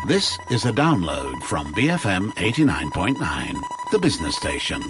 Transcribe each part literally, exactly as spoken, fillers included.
This is a download from B F M eighty-nine point nine, the business station.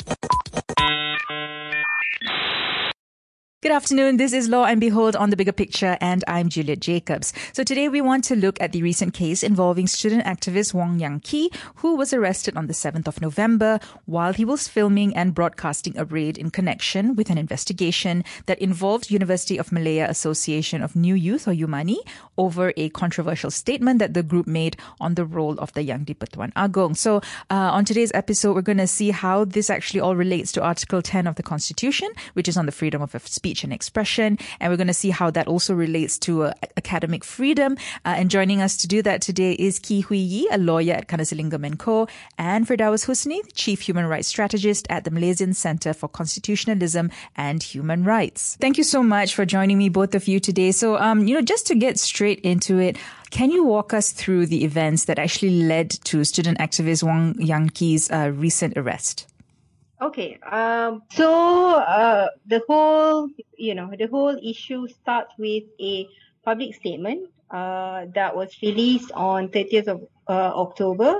Good afternoon. This is Law and Behold on The Bigger Picture, and I'm Juliet Jacobs. So today we want to look at the recent case involving student activist Wong Yan Kee, who was arrested on the seventh of November while he was filming and broadcasting a raid in connection with an investigation that involved University of Malaya Association of New Youth, or UMANI, over a controversial statement that the group made on the role of the Yang di-Pertuan Agong. So uh, on today's episode, we're going to see how this actually all relates to Article ten of the Constitution, which is on the freedom of speech and expression, and we're going to see how that also relates to uh, academic freedom. Uh, and joining us to do that today is Kee Hui Yee, a lawyer at Kanazalingam and Co, and Firdaus Husni, Chief Human Rights Strategist at the Malaysian Centre for Constitutionalism and Human Rights. Thank you so much for joining me, both of you, today. So, um, you know, just to get straight into it, can you walk us through the events that actually led to student activist Wong Yan Kee's uh, recent arrest? Okay, um, so uh, the whole, you know, the whole issue starts with a public statement uh, that was released on thirtieth of uh, October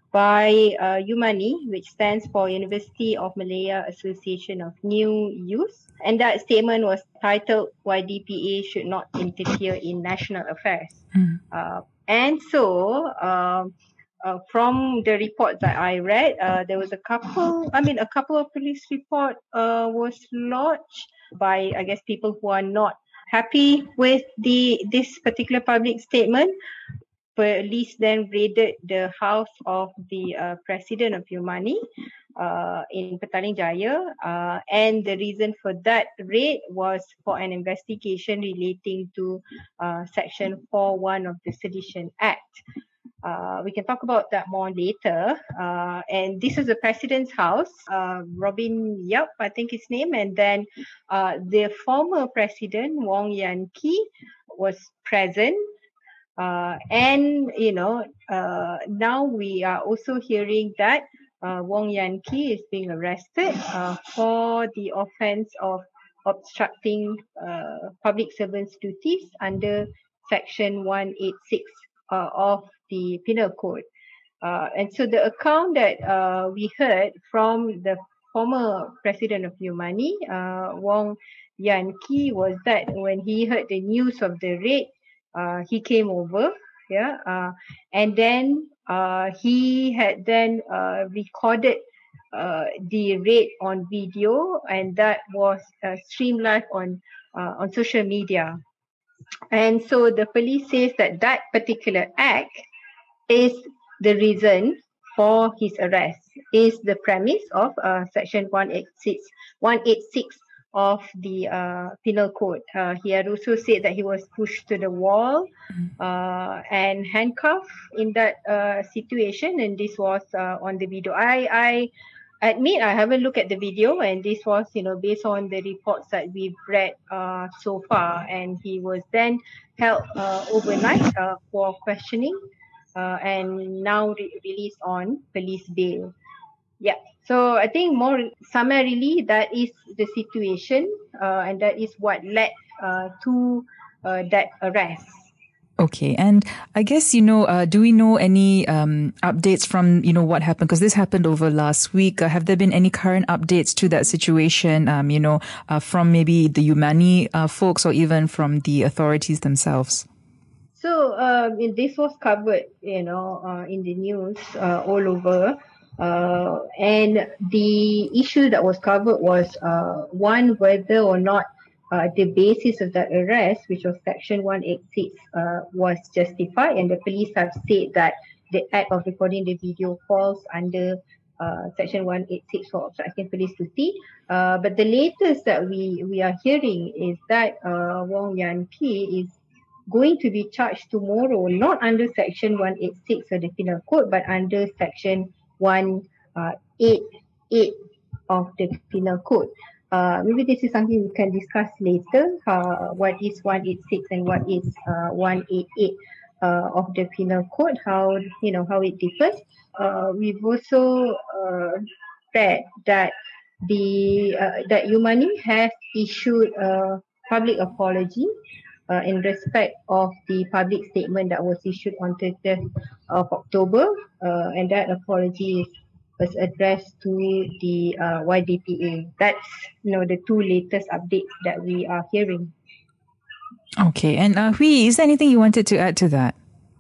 by uh, UMANI, which stands for University of Malaya Association of New Youth. And that statement was titled, "Why D P A Should Not Interfere in National Affairs." Mm. Uh, and so, um, Uh, from the report that I read, uh, there was a couple, I mean, a couple of police report uh, was lodged by, I guess, people who are not happy with the this particular public statement. Police then raided the house of the uh, president of UMANI uh, in Petaling Jaya, uh, and the reason for that raid was for an investigation relating to uh, Section four one of the Sedition Act. Uh, we can talk about that more later. Uh, and this is the president's house, uh, Robin Yap, I think his name. And then uh, the former president, Wong Yan Kee, was present. Uh, and, you know, uh, now we are also hearing that uh, Wong Yan Kee is being arrested uh, for the offense of obstructing uh, public servants' duties under Section one eighty-six uh, of the Penal Code. Uh, and so the account that uh, we heard from the former president of UMANI, uh, Wong Yan Kee, was that when he heard the news of the raid, uh, he came over, yeah, uh, and then uh, he had then uh, recorded uh, the raid on video, and that was uh, streamed live on uh, on social media. And so the police says that that particular act is the reason for his arrest, is the premise of uh, Section one eighty-six of the uh, Penal Code. Uh, he had also said that he was pushed to the wall uh, and handcuffed in that uh, situation, and this was uh, on the video. I, I admit I haven't looked at the video, and this was, you know, based on the reports that we've read uh, so far, and he was then held uh, overnight uh, for questioning. Uh, and now re- released on police bail. Yeah, so I think more summarily that is the situation, uh, and that is what led uh, to uh, that arrest. Okay, and I guess, you know, uh, do we know any um, updates from, you know, what happened? Because this happened over last week. Uh, have there been any current updates to that situation, um, you know, uh, from maybe the UMANI uh, folks or even from the authorities themselves? So um, this was covered, you know, uh, in the news uh, all over, uh, and the issue that was covered was uh, one, whether or not uh, the basis of that arrest, which was Section one eighty-six, uh, was justified, and the police have said that the act of recording the video falls under uh, Section one eighty-six for obstructing police duty. Uh, but the latest that we we are hearing is that uh, Wong Yan Kee is going to be charged tomorrow, not under Section one eighty-six of the Penal Code, but under Section one eighty-eight of the Penal Code. Uh, maybe this is something we can discuss later, uh, what is one eighty-six and what is uh, one eighty-eight uh, of the Penal Code, how, you know, how it differs. Uh, we've also uh, read that the uh, that UMANI has issued a public apology uh, in respect of the public statement that was issued on thirtieth of October, uh, and that apology is, was addressed to the uh, Y D P A. That's, you know, the two latest updates that we are hearing. Okay, and uh, Hui, is there anything you wanted to add to that?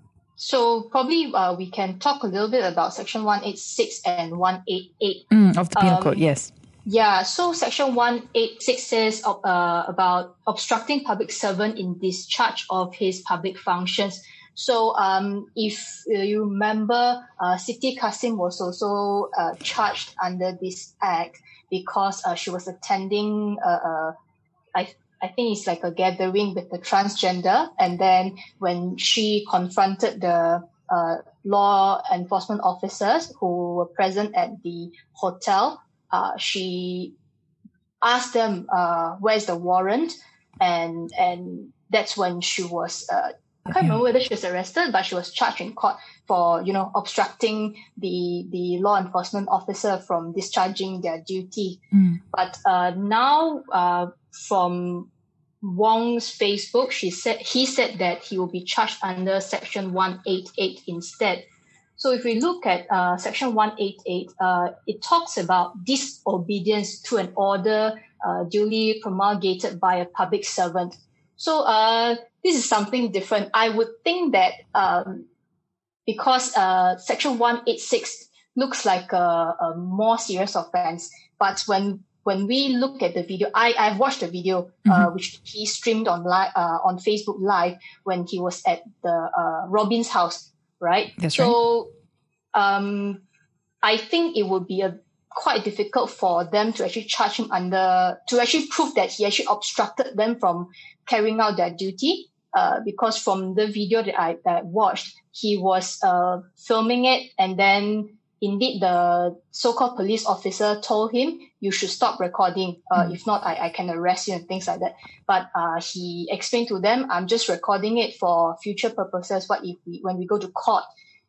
So probably uh, we can talk a little bit about Section one eighty-six and one eighty-eight. Mm, of the Penal Um, Code, yes. Yeah, so Section one eighty-six says uh, about obstructing public servant in discharge of his public functions. So um, if uh, you remember, uh, Siti Kasim was also uh, charged under this act because uh, she was attending, uh, uh, I, I think it's like a gathering with the transgender. And then when she confronted the uh, law enforcement officers who were present at the hotel, uh, she asked them, uh, where's the warrant? And and that's when she was... Uh, I can't remember whether she was arrested, but she was charged in court for, you know, obstructing the the law enforcement officer from discharging their duty. Mm. But uh, now, uh, from Wong's Facebook, she said he said that he will be charged under Section one eighty-eight instead. So if we look at uh, Section one eighty-eight, uh, it talks about disobedience to an order uh, duly promulgated by a public servant. So uh, this is something different. I would think that um, because uh, Section one eighty-six looks like a, a more serious offense, but when when we look at the video, I, I've watched the video mm-hmm. uh, which he streamed on li- uh, on Facebook Live when he was at the uh, Robin's house, right? That's so right. um, I think it would be a quite difficult for them to actually charge him under, to actually prove that he actually obstructed them from carrying out their duty, uh, because from the video that I, that I watched, he was uh, filming it, and then indeed the so-called police officer told him, you should stop recording, uh, mm. if not I, I can arrest you and things like that. But uh, he explained to them, I'm just recording it for future purposes, what if we, when we go to court.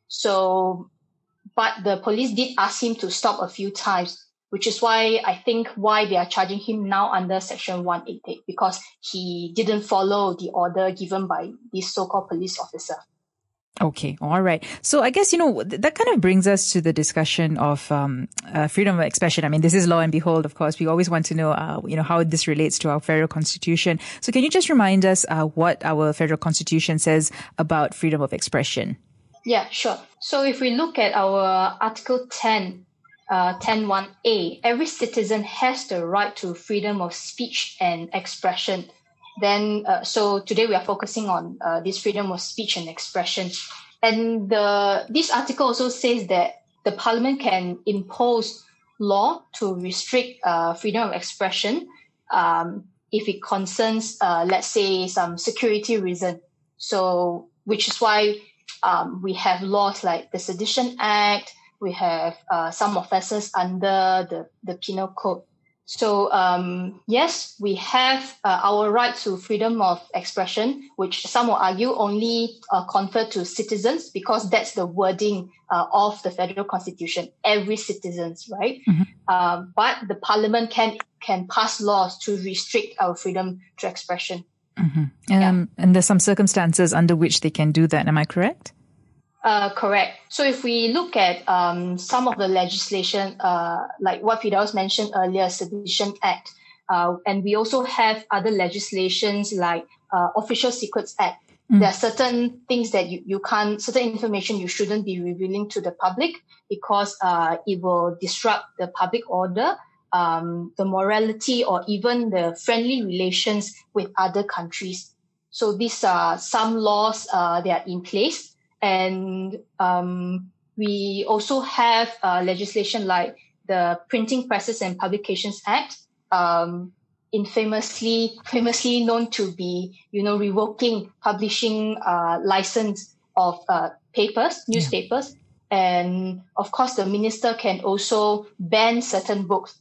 So but the police did ask him to stop a few times, which is why I think why they are charging him now under Section one eighty-eight, because he didn't follow the order given by this so-called police officer. Okay, all right. So I guess, you know, that kind of brings us to the discussion of um, uh, freedom of expression. I mean, this is law and behold, of course. We always want to know, uh, you know, how this relates to our federal constitution. So can you just remind us uh, what our federal constitution says about freedom of expression? Yeah, sure. So if we look at our Article ten, uh, ten one A, every citizen has the right to freedom of speech and expression. Then, uh, so today we are focusing on uh, this freedom of speech and expression. And the this article also says that the Parliament can impose law to restrict uh, freedom of expression um, if it concerns, uh, let's say, some security reason. So, which is why Um, we have laws like the Sedition Act. We have uh, some offences under the, the Penal Code. So, um, yes, we have uh, our right to freedom of expression, which some will argue only uh, conferred to citizens, because that's the wording uh, of the Federal Constitution, every citizens, right? Mm-hmm. Um, but the Parliament can can pass laws to restrict our freedom to expression. Mm-hmm. Um, yeah. And there's some circumstances under which they can do that. Am I correct? Uh, correct. So if we look at um, some of the legislation, uh, like what Firdaus mentioned earlier, Sedition Act, uh, and we also have other legislations like uh, Official Secrets Act. Mm. There are certain things that you, you can't, certain information you shouldn't be revealing to the public because uh, it will disrupt the public order, Um, the morality, or even the friendly relations with other countries. So these are some laws uh, that are in place. And um, we also have uh, legislation like the Printing Presses and Publications Act, um, infamously famously known to be, you know, revoking publishing uh, license of uh, papers, newspapers. Yeah. And of course, the minister can also ban certain books.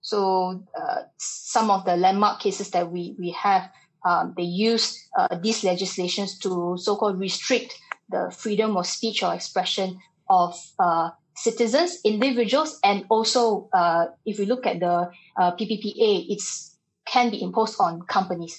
So uh, some of the landmark cases that we, we have, um, they use uh, these legislations to so-called restrict the freedom of speech or expression of uh, citizens, individuals, and also uh, if we look at the uh, P P P A, it's can be imposed on companies.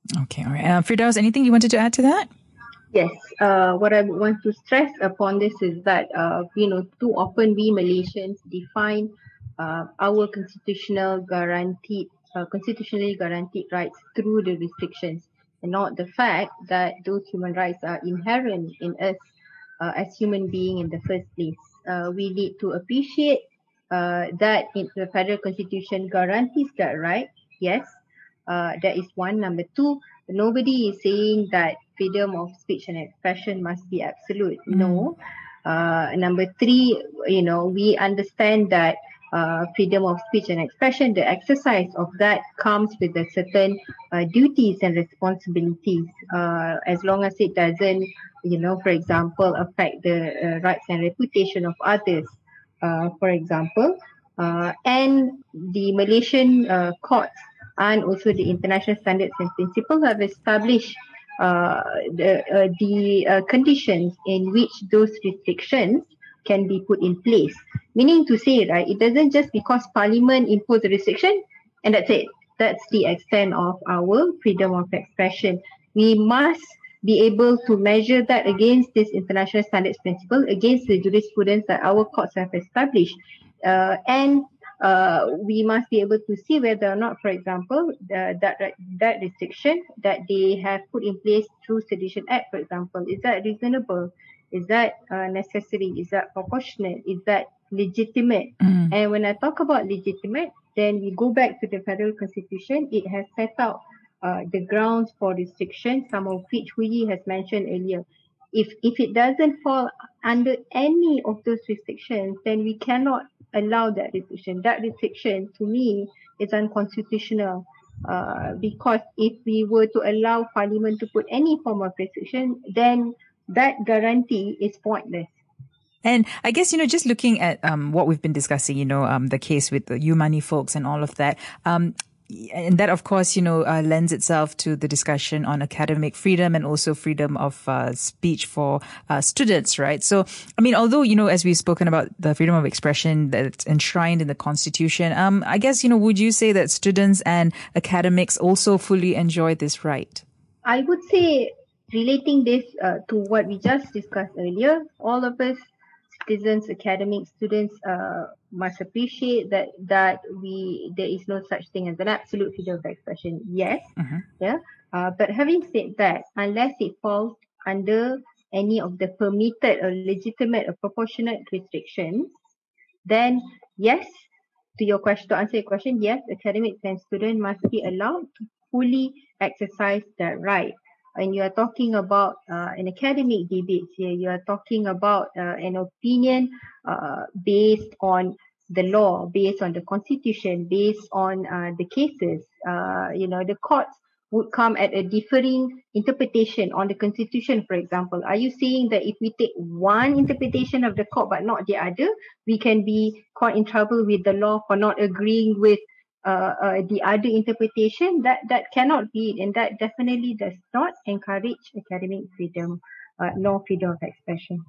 Okay, all right. Uh, Firdaus, anything you wanted to add to that? Yes, uh, what I want to stress upon this is that, uh, you know, too often we Malaysians define uh, our constitutional guaranteed, uh, constitutionally guaranteed rights through the restrictions, and not the fact that those human rights are inherent in us uh, as human beings in the first place. Uh, we need to appreciate uh, that in the federal constitution guarantees that right. Yes, uh, that is one. Number two, nobody is saying that freedom of speech and expression must be absolute. Mm. No. Uh, number three, you know, we understand that uh, freedom of speech and expression, the exercise of that comes with a certain uh, duties and responsibilities. Uh, as long as it doesn't, you know, for example, affect the uh, rights and reputation of others. Uh, for example, uh, and the Malaysian uh, courts and also the international standards and principles have established uh, the uh, the uh, conditions in which those restrictions can be put in place. Meaning to say, right, it doesn't just because Parliament impose a restriction and that's it. That's the extent of our freedom of expression. We must be able to measure that against this international standards principle, against the jurisprudence that our courts have established. Uh, and uh, we must be able to see whether or not, for example, the, that that restriction that they have put in place through Sedition Act, for example, is that reasonable? Is that uh, necessary? Is that proportionate? Is that legitimate? Mm. And when I talk about legitimate, then we go back to the federal constitution. It has set out uh, the grounds for restriction, some of which Hui has mentioned earlier. If if it doesn't fall under any of those restrictions, then we cannot allow that restriction. That restriction, to me, is unconstitutional. Uh, because if we were to allow Parliament to put any form of restriction, then that guarantee is pointless. And I guess, you know, just looking at um, what we've been discussing, you know, um, the case with the Umani folks and all of that, um, and that, of course, you know, uh, lends itself to the discussion on academic freedom and also freedom of uh, speech for uh, students, right? So, I mean, although, you know, as we've spoken about the freedom of expression that's enshrined in the Constitution, um, I guess, you know, would you say that students and academics also fully enjoy this right? I would say, relating this uh, to what we just discussed earlier, all of us, citizens, academic students, uh, must appreciate that that we there is no such thing as an absolute freedom of expression. Yes, Mm-hmm. yeah. Uh, but having said that, unless it falls under any of the permitted or legitimate or proportionate restrictions, then yes, to your question, to answer your question, yes, academics and students must be allowed to fully exercise that right. And you are talking about uh, an academic debate here. You are talking about uh, an opinion uh, based on the law, based on the constitution, based on uh, the cases. Uh, you know, the courts would come at a differing interpretation on the constitution, for example. Are you saying that if we take one interpretation of the court but not the other, we can be caught in trouble with the law for not agreeing with Uh, uh, the other interpretation? That that cannot be, and that definitely does not encourage academic freedom, uh, nor freedom of expression.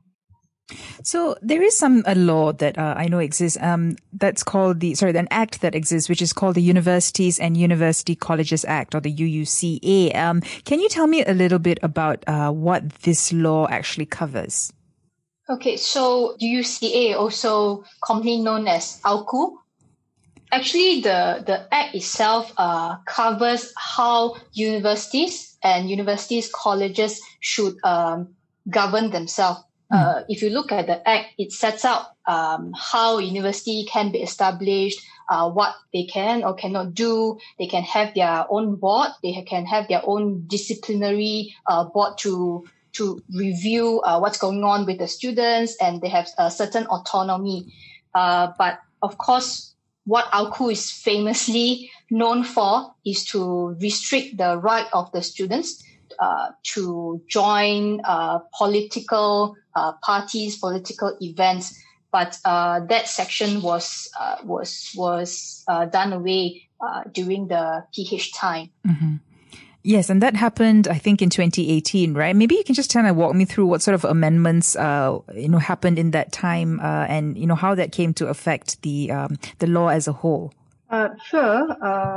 So there is some a law that uh, I know exists. Um, that's called the sorry, an act that exists, which is called the Universities and University Colleges Act, or the U U C A. Um, can you tell me a little bit about uh, what this law actually covers? Okay, so U U C A, also commonly known as A U C U. Actually, the, the act itself uh, covers how universities and universities, colleges should um, govern themselves. Mm. Uh, if you look at the act, it sets out um, how university can be established, uh, what they can or cannot do. They can have their own board. They can have their own disciplinary uh, board to to review uh, what's going on with the students, and they have a certain autonomy. Uh, but of course, what A U C U is famously known for is to restrict the right of the students uh, to join uh, political uh, parties, political events. But uh, that section was uh, was was uh, done away uh, during the P H time. Mm-hmm. Yes, and that happened, I think, in twenty eighteen, right? Maybe you can just kind of walk me through what sort of amendments, uh, you know, happened in that time, uh, and you know how that came to affect the um, the law as a whole. Uh, sure. Uh,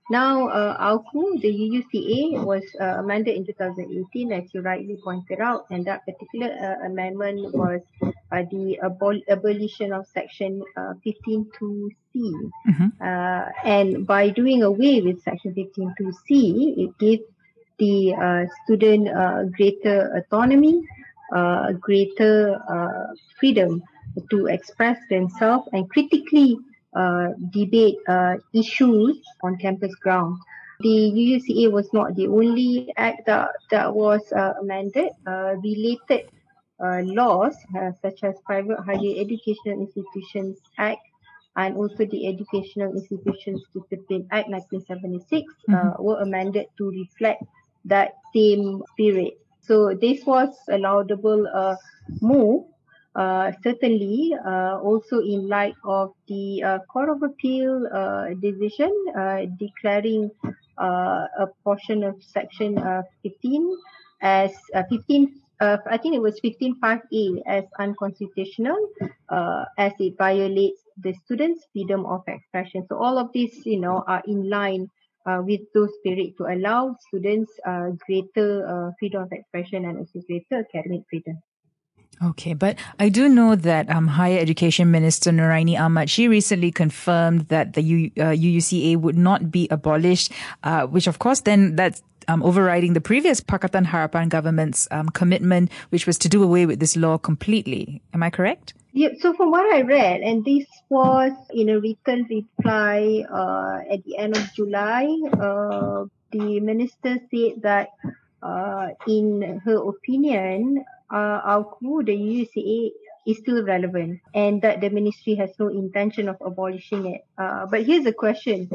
Now, uh, A U C U, the U U C A, was uh, amended in two thousand eighteen, as you rightly pointed out, and that particular uh, amendment was uh, the abol- abolition of Section uh, fifteen two C. Mm-hmm. Uh, and by doing away with Section fifteen two C, it gives the uh, student uh, greater autonomy, uh, greater uh, freedom to express themselves and critically uh, debate uh, issues on campus ground. The U U C A was not the only act that, that was uh, amended. Uh, related uh, laws uh, such as Private Higher Educational Institutions Act and also the Educational Institutions Discipline Act nineteen seventy-six mm-hmm. uh, were amended to reflect that same spirit. So this was a laudable uh, move, uh, certainly uh, also in light of the uh, Court of Appeal uh, decision uh, declaring uh, a portion of Section uh, fifteen as uh, fifteen. Uh, I think it was fifteen five A as unconstitutional, uh, as it violates the students' freedom of expression. So all of these, you know, are in line uh, with those spirit to allow students uh, greater uh, freedom of expression and also greater academic freedom. Okay, but I do know that um, Higher Education Minister Nuraini Ahmad, she recently confirmed that the U, uh, U U C A would not be abolished, uh, which of course then that's um, overriding the previous Pakatan Harapan government's um, commitment, which was to do away with this law completely. Am I correct? Yeah, so from what I read, and this was in a written reply uh, at the end of July, uh, the minister said that uh, in her opinion, uh, A U C U, the U U C A, is still relevant and that the ministry has no intention of abolishing it. Uh, but here's the question.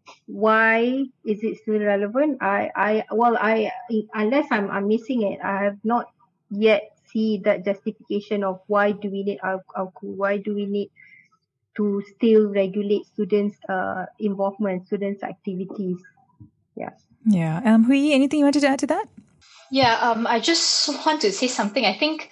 Why is it still relevant? I, I, well, I, unless I'm, I'm missing it, I have not yet see that justification of why do we need A U C U, why do we need to still regulate students' uh, involvement, students' activities. Yeah. Yeah. Um, Hui, anything you wanted to add to that? Yeah, um, I just want to say something. I think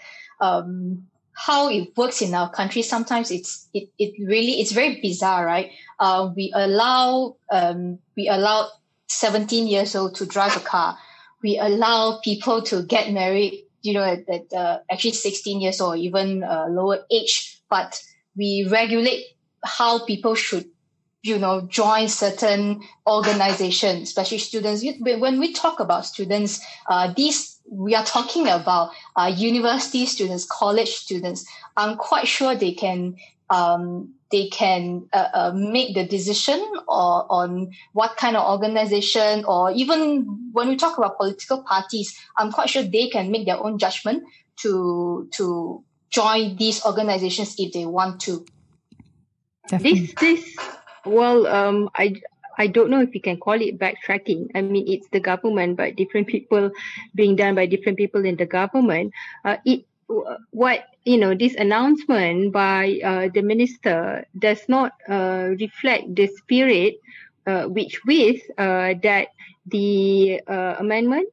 um, how it works in our country, sometimes it's it, it really, it's very bizarre, right? Uh, we allow um, we allow seventeen years old to drive a car. We allow people to get married, you know, at, at uh, actually sixteen years old, or even uh, lower age. But we regulate how people should, you know, join certain organizations, especially students. When we talk about students, uh, these we are talking about uh, university students, college students. I'm quite sure they can um, they can uh, uh, make the decision or on what kind of organization, or even when we talk about political parties, I'm quite sure they can make their own judgment to to join these organizations if they want to. Definitely. This this well, um, I I don't know if we can call it backtracking. I mean, it's the government, but different people being done by different people in the government. Uh, it what you know, this announcement by uh, the minister does not uh, reflect the spirit uh, which with uh, that the uh, amendment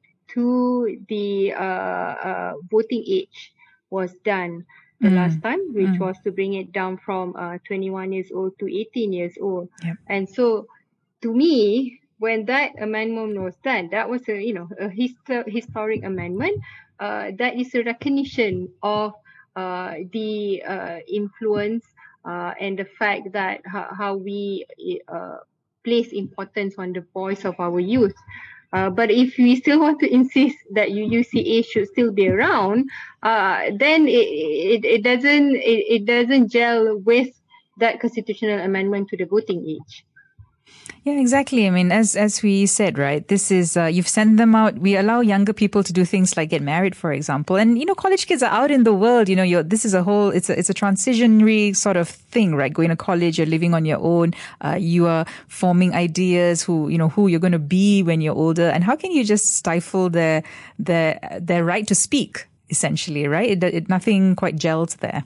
to the uh, uh, voting age was done the mm. last time, which mm. was to bring it down from uh, twenty-one years old to eighteen years old. Yep. And so, to me, when that amendment was done, that was a you know a hist- historic amendment. Uh, that is a recognition of uh, the uh, influence uh, and the fact that how, how we uh, place importance on the voice of our youth. Uh, but if we still want to insist that U U C A should still be around, uh, then it, it, it doesn't it, it doesn't gel with that constitutional amendment to the voting age. Yeah, exactly. I mean, as as we said, right, this is, uh, you've sent them out. We allow younger people to do things like get married, for example. And, you know, college kids are out in the world. You know, you're, this is a whole, it's a, it's a transitionary sort of thing, right? Going to college, you're living on your own. Uh, you are forming ideas who, you know, who you're going to be when you're older. And how can you just stifle their, their, their right to speak, essentially, right? It, it nothing quite gels there.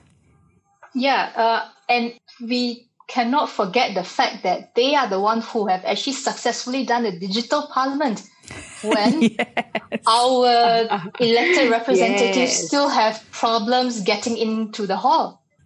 Yeah. Uh, and we cannot forget the fact that they are the ones who have actually successfully done a digital parliament when yes. our elected representatives yes. still have problems getting into the hall.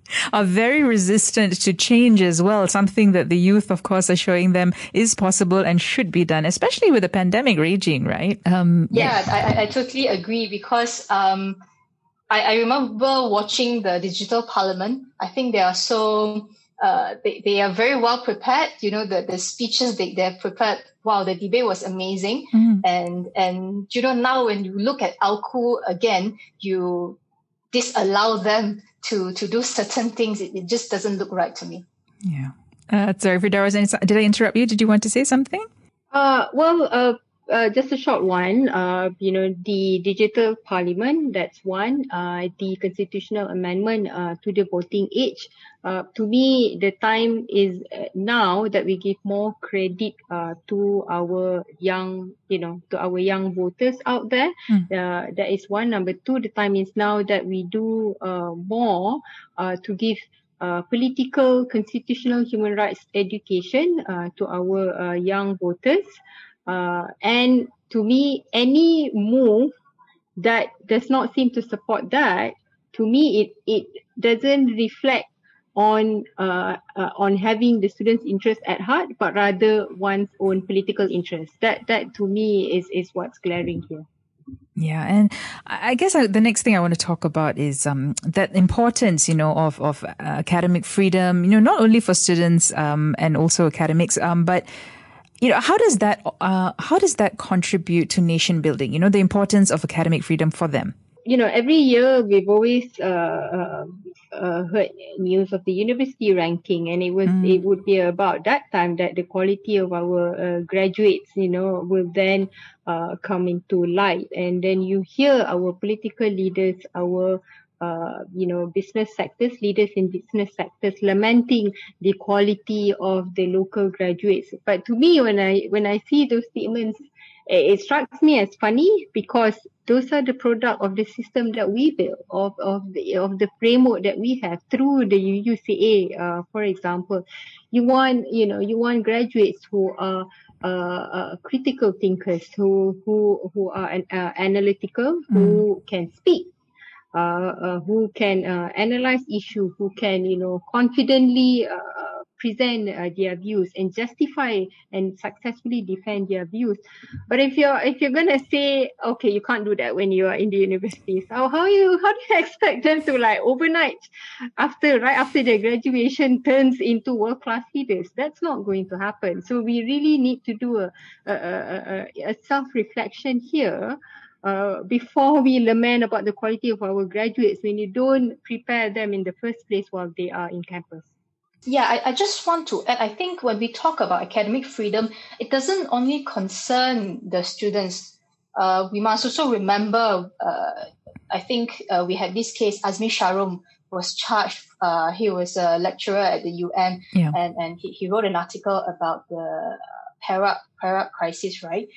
are very resistant to change as well. Something that the youth, of course, are showing them is possible and should be done, especially with the pandemic raging, right? Um, yeah, I, I totally agree because um, I, I remember watching the Digital Parliament. I think they are so, uh, they, they are very well prepared. You know, the, the speeches they, they're prepared. Wow, the debate was amazing. Mm. And, and, you know, now when you look at ALCU again, you disallow them to, to do certain things. It, it just doesn't look right to me. Yeah. Uh, sorry, Firdaus, did I interrupt you? Did you want to say something? Uh, well, uh, Uh, just a short one. Uh, you know, the digital parliament, that's one. Uh, the constitutional amendment uh, to the voting age. Uh, to me, the time is now that we give more credit uh, to our young, you know, to our young voters out there. Mm. Uh, that is one. Number two, the time is now that we do uh, more uh, to give Uh, political, constitutional, human rights education uh, to our uh, young voters. Uh, and to me, any move that does not seem to support that, to me, it it doesn't reflect on uh, uh, on having the students' interest at heart, but rather one's own political interest. That that to me is is what's glaring here. Yeah, and I guess I, the next thing I want to talk about is um, that importance, you know, of of uh, academic freedom. You know, not only for students um, and also academics, um, but you know, how does that uh, how does that contribute to nation building? You know, the importance of academic freedom for them. You know, every year we've always uh, uh, uh, heard news of the university ranking, and it was mm. it would be about that time that the quality of our uh, graduates, you know, will then uh, come into light, and then you hear our political leaders, our uh, you know, business sectors, leaders in business sectors lamenting the quality of the local graduates. But to me, when I when I see those statements, it strikes me as funny because those are the product of the system that we built, of of the of the framework that we have through the U C A. Uh, for example, you want you know you want graduates who are uh, uh, critical thinkers, who who who are an, uh, analytical, who mm. can speak, uh, uh, who can uh, analyze issue, who can you know confidently Uh, present uh, their views and justify and successfully defend their views. But if you're if you're gonna say, okay, you can't do that when you are in the universities, how how you how do you expect them to like overnight after right after their graduation turns into world class leaders? That's not going to happen. So we really need to do a a, a, a self reflection here. Uh, before we lament about the quality of our graduates when you don't prepare them in the first place while they are in campus. Yeah, I, I just want to add, I think when we talk about academic freedom, it doesn't only concern the students. Uh, we must also remember, uh, I think uh, we had this case, Azmi Sharum was charged. Uh, he was a lecturer at the U N, yeah. and, and he, he wrote an article about the Perak, Perak crisis, right?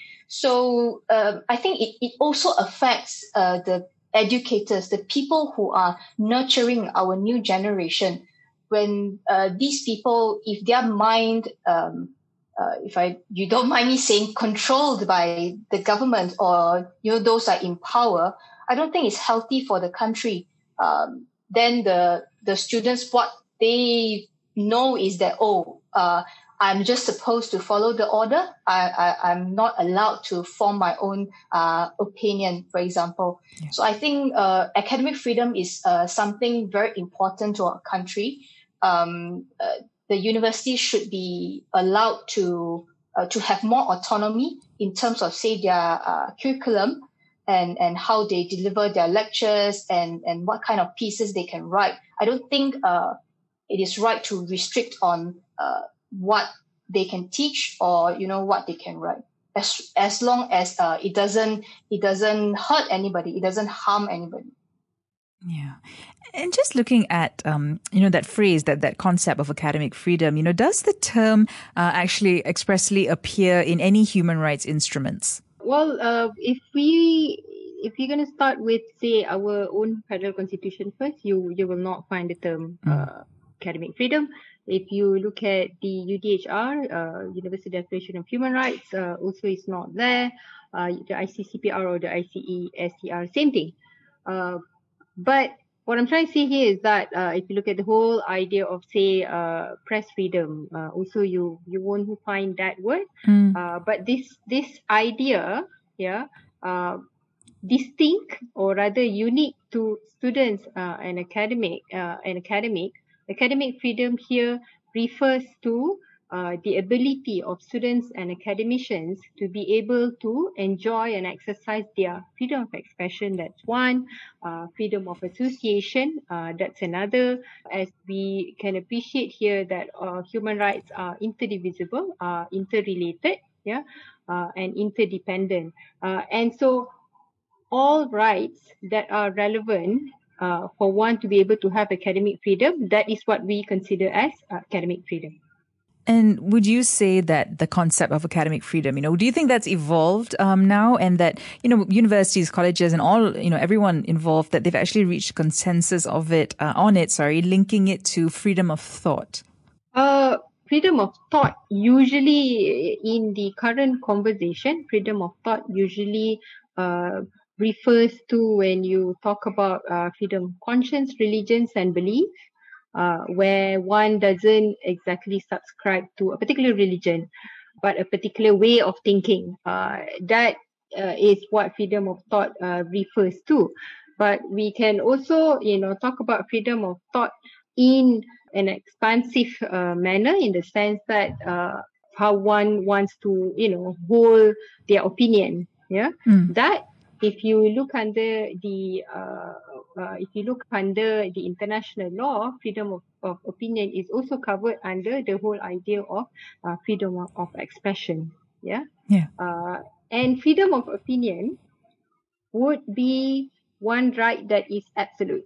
So uh, I think it, it also affects uh, the educators, the people who are nurturing our new generation. When uh, these people, if their mind, um, uh, if I, you don't mind me saying, controlled by the government or you know those are in power, I don't think it's healthy for the country. Um, then the the students, what they know is that oh, uh, I'm just supposed to follow the order. I, I I'm not allowed to form my own uh, opinion, for example. Yeah. So I think uh, academic freedom is uh, something very important to our country. Um, uh, the university should be allowed to uh, to have more autonomy in terms of, say, their uh, curriculum and, and how they deliver their lectures and, and what kind of pieces they can write. I don't think uh, it is right to restrict on uh, what they can teach or you know what they can write. As as long as uh, it doesn't it doesn't hurt anybody, it doesn't harm anybody. Yeah. And just looking at, um, you know, that phrase, that, that concept of academic freedom, you know, does the term uh, actually expressly appear in any human rights instruments? Well, uh, if we, if you're going to start with, say, our own federal constitution first, you, you will not find the term uh, mm. academic freedom. If you look at the U D H R, uh, Universal Declaration of Human Rights, uh, also is not there. Uh, the I C C P R or the I C E S C R, same thing. Uh, But what I'm trying to say here is that uh, if you look at the whole idea of, say, uh, press freedom, uh, also you you won't find that word. Mm. Uh, but this this idea, yeah, uh, distinct or rather unique to students uh, and academic uh, and academic academic freedom here refers to uh, the ability of students and academicians to be able to enjoy and exercise their freedom of expression. That's one. Uh, freedom of association, uh, that's another. As we can appreciate here that uh, human rights are interdivisible, are interrelated, yeah, uh, and interdependent. Uh, and so all rights that are relevant uh, for one to be able to have academic freedom, that is what we consider as uh, academic freedom. And would you say that the concept of academic freedom, you know, do you think that's evolved um, now, and that, you know, universities, colleges and all, you know, everyone involved, that they've actually reached a consensus of it, uh, on it, sorry, linking it to freedom of thought? Uh, freedom of thought, usually in the current conversation, freedom of thought usually uh, refers to when you talk about uh, freedom of conscience, religions and beliefs. Uh, where one doesn't exactly subscribe to a particular religion, but a particular way of thinking. Uh, that uh, is what freedom of thought uh, refers to. But we can also, you know, talk about freedom of thought in an expansive uh, manner, in the sense that uh, how one wants to, you know, hold their opinion. Yeah, Mm. that if you look under the uh, uh, if you look under the international law, freedom of, of opinion is also covered under the whole idea of uh, freedom of, of expression. Yeah. Yeah. Uh, and freedom of opinion would be one right that is absolute.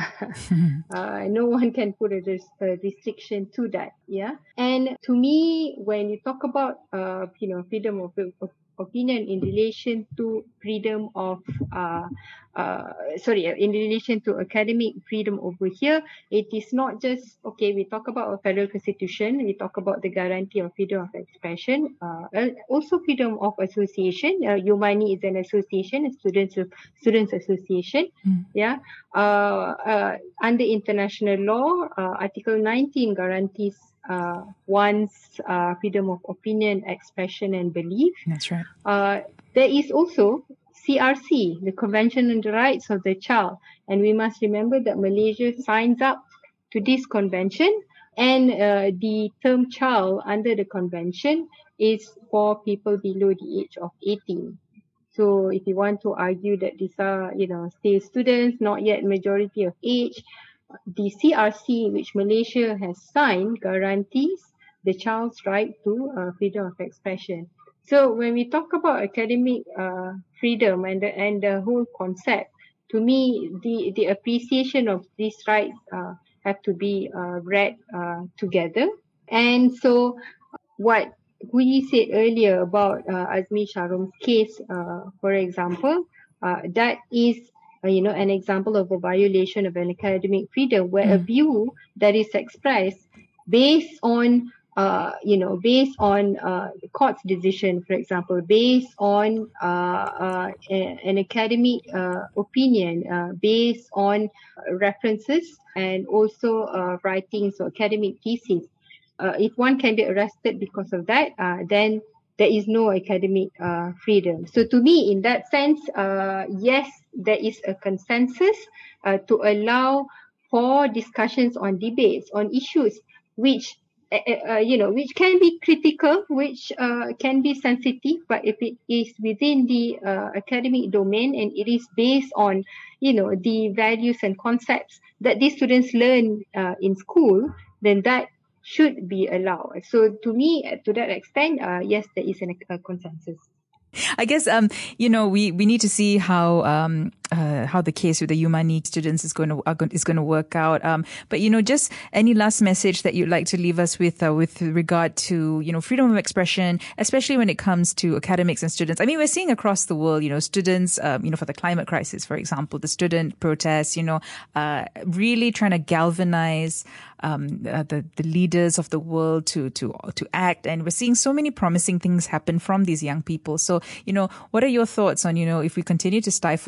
uh, no one can put a, res- a restriction to that. Yeah. And to me, when you talk about uh, you know freedom of, of opinion in relation to freedom of uh, uh, sorry in relation to academic freedom over here, it is not just, okay, we talk about a federal constitution, we talk about the guarantee of freedom of expression, uh, also freedom of association. uh, Yumani is an association, a students students association. Mm. Yeah. Uh, uh, under international law, uh, Article nineteen guarantees uh, one's uh, freedom of opinion, expression and belief. That's right. Uh, there is also C R C, the Convention on the Rights of the Child. And we must remember that Malaysia signs up to this convention, and uh, the term child under the convention is for people below the age of eighteen. So if you want to argue that these are, you know, still students, not yet majority of age, the C R C, which Malaysia has signed, guarantees the child's right to uh, freedom of expression. So when we talk about academic uh, freedom and the, and the whole concept, to me, the, the appreciation of these rights uh, have to be uh, read uh, together. And so what we said earlier about uh, Azmi Sharum's case, uh, for example, uh, that is, uh, you know, an example of a violation of an academic freedom, where mm. a view that is expressed based on, uh, you know, based on uh, the court's decision, for example, based on uh, uh, a, an academic uh, opinion, uh, based on references and also uh, writings or academic theses. Uh, if one can be arrested because of that, uh, then there is no academic uh, freedom. So to me, in that sense, uh, yes, there is a consensus uh, to allow for discussions on debates, on issues which, uh, uh, you know, which can be critical, which uh, can be sensitive, but if it is within the uh, academic domain and it is based on, you know, the values and concepts that these students learn uh, in school, then that should be allowed. So to me, to that extent, uh, yes, there is an, a consensus. I guess, um, you know, we, we need to see how, um, uh, how the case with the Yumani students is going to, are going, is going to work out. Um, but, you know, just any last message that you'd like to leave us with, uh, with regard to, you know, freedom of expression, especially when it comes to academics and students. I mean, we're seeing across the world, you know, students, um, you know, for the climate crisis, for example, the student protests, you know, uh, really trying to galvanize, um, uh, the, the leaders of the world to, to, to act. And we're seeing so many promising things happen from these young people. So, you know, what are your thoughts on, you know, if we continue to stifle our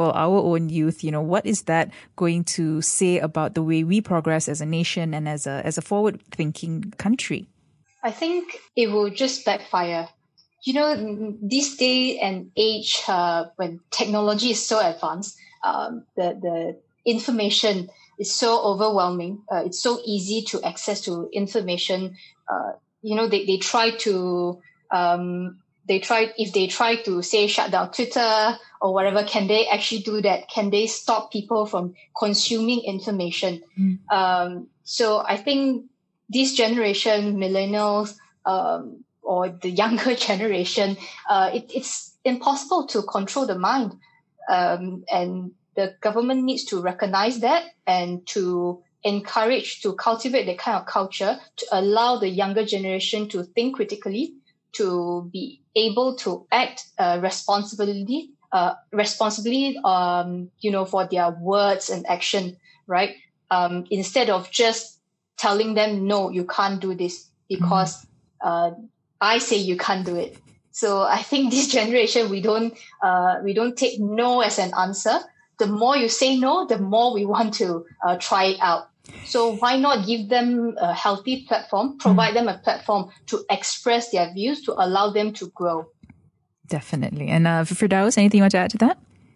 own youth, you know, what is that going to say about the way we progress as a nation and as a as a forward-thinking country? I think it will just backfire. You know, this day and age, uh, when technology is so advanced, um, the the information is so overwhelming. Uh, it's so easy to access to information. Uh, you know, they, they try to um, they try if they try to say shut down Twitter or whatever. Can they actually do that? Can they stop people from consuming information? Mm. Um, so I think this generation, millennials, um, or the younger generation, uh, it, it's impossible to control the mind. Um, and the government needs to recognize that and to encourage, to cultivate that kind of culture, to allow the younger generation to think critically, to be able to act uh, responsibly, uh, responsibly, um, you know, for their words and action, right? Um, instead of just telling them, no, you can't do this because uh, I say you can't do it. So I think this generation, we don't uh, we don't take no as an answer. The more you say no, the more we want to uh, try it out. So why not give them a healthy platform, provide them a platform to express their views, to allow them to grow? Definitely. And uh, Firdaus, anything you want to add to that?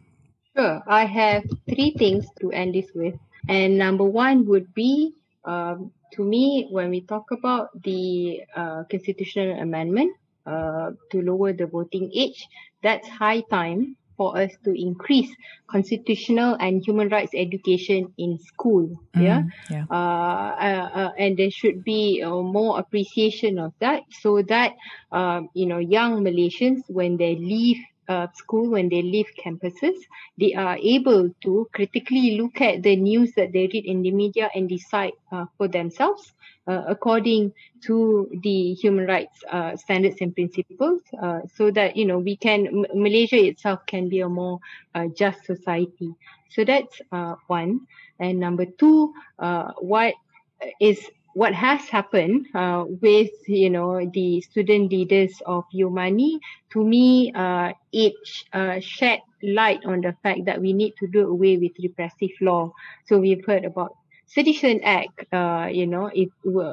Sure. I have three things to end this with. And number one would be, um, to me, when we talk about the uh, constitutional amendment uh, to lower the voting age, that's high time for us to increase constitutional and human rights education in school. Mm, yeah. yeah. Uh, uh, uh, and there should be uh, more appreciation of that so that, um, you know, young Malaysians, when they leave uh, school, when they leave campuses, they are able to critically look at the news that they read in the media and decide uh, for themselves uh, according to the human rights uh, standards and principles, uh, so that, you know, we can, M- Malaysia itself can be a more uh, just society. So that's uh, one. And number two, uh, what is what has happened uh, with, you know, the student leaders of Yomani, to me, uh, it uh, shed light on the fact that we need to do away with repressive law. So we've heard about Sedition Act, uh, you know, it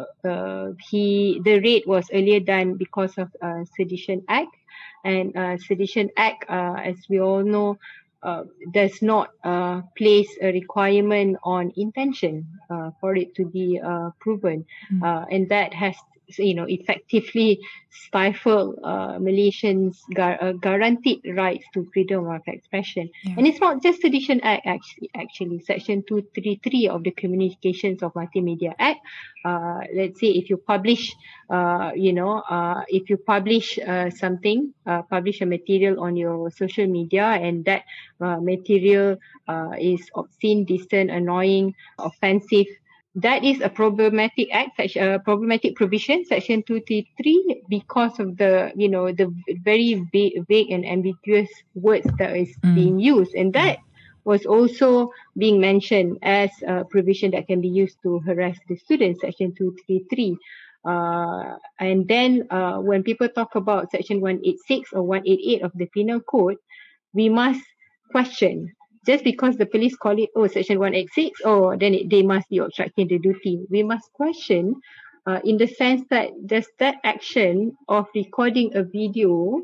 uh, he the raid was earlier done because of uh, Sedition Act, and uh, Sedition Act, uh, as we all know, uh, does not uh, place a requirement on intention uh, for it to be uh, proven, mm. uh, and that has, you know, effectively stifle uh, Malaysians' gar- uh, guaranteed rights to freedom of expression. Yeah. And it's not just Sedition Act, actually, actually. Section two thirty-three of the Communications of Multimedia Act. Uh, let's say if you publish, uh, you know, uh, if you publish uh, something, uh, publish a material on your social media, and that uh, material uh, is obscene, distant, annoying, offensive, that is a problematic act, such a problematic provision, Section two thirty-three, because of the, you know, the very vague, vague and ambiguous words that is mm. being used. And that was also being mentioned as a provision that can be used to harass the students, Section two thirty-three. Uh, and then uh, when people talk about Section one eighty-six or one eighty-eight of the Penal Code, we must question. Just because the police call it, oh, Section one eighty-six, oh, then it, they must be obstructing the duty. We must question uh, in the sense that does that action of recording a video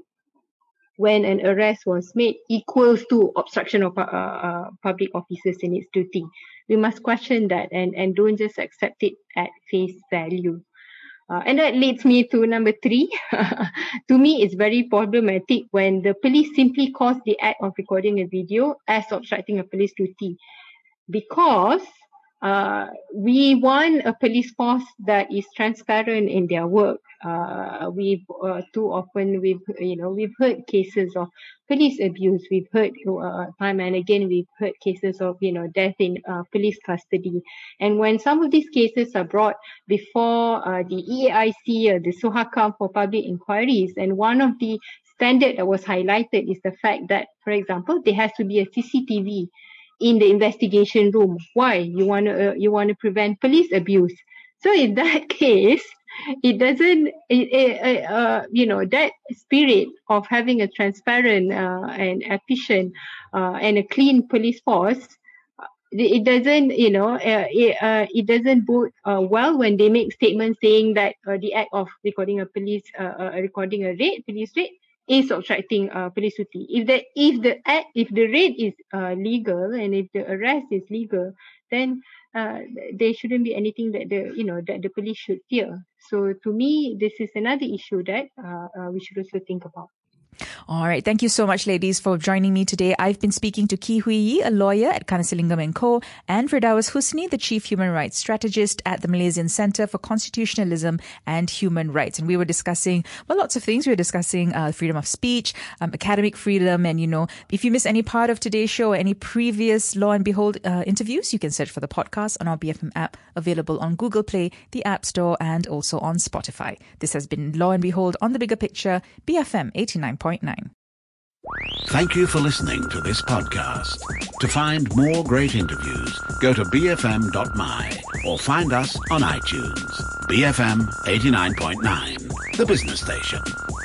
when an arrest was made equals to obstruction of uh, uh, public officers in its duty? We must question that and, and don't just accept it at face value. Uh, and that leads me to number three. To me, it's very problematic when the police simply calls the act of recording a video as obstructing a police duty, because uh, we want a police force that is transparent in their work. Uh, we've uh, too often we've you know we've heard cases of police abuse. We've heard uh, time and again we've heard cases of you know death in uh, police custody. And when some of these cases are brought before uh, the E A I C or the SOHACAM for public inquiries, and one of the standard that was highlighted is the fact that, for example, there has to be a C C T V in the investigation room. Why? You want to uh, you want to prevent police abuse. So in that case, it doesn't, it, it, uh, you know, that spirit of having a transparent uh, and efficient uh, and a clean police force, it doesn't, you know, uh, it, uh, it doesn't bode uh, well when they make statements saying that uh, the act of recording a police, uh, uh, recording a raid, police raid, is obstructing uh, police duty. If that, if the act, if the raid is uh, legal and if the arrest is legal, then uh, there shouldn't be anything that the, you know, that the police should fear. So to me, this is another issue that uh, uh, we should also think about. All right. Thank you so much, ladies, for joining me today. I've been speaking to Kee Hui Yee, a lawyer at Kanasilingam and Co., and Firdaus Husni, the Chief Human Rights Strategist at the Malaysian Centre for Constitutionalism and Human Rights. And we were discussing, well, lots of things. We were discussing uh, freedom of speech, um, academic freedom. And, you know, if you miss any part of today's show or any previous Law and Behold uh, interviews, you can search for the podcast on our B F M app, available on Google Play, the App Store, and also on Spotify. This has been Law and Behold on the Bigger Picture, B F M eighty-nine point nine. Thank you for listening to this podcast. To find more great interviews, go to b f m dot m y or find us on iTunes. B F M eighty-nine point nine, the business station.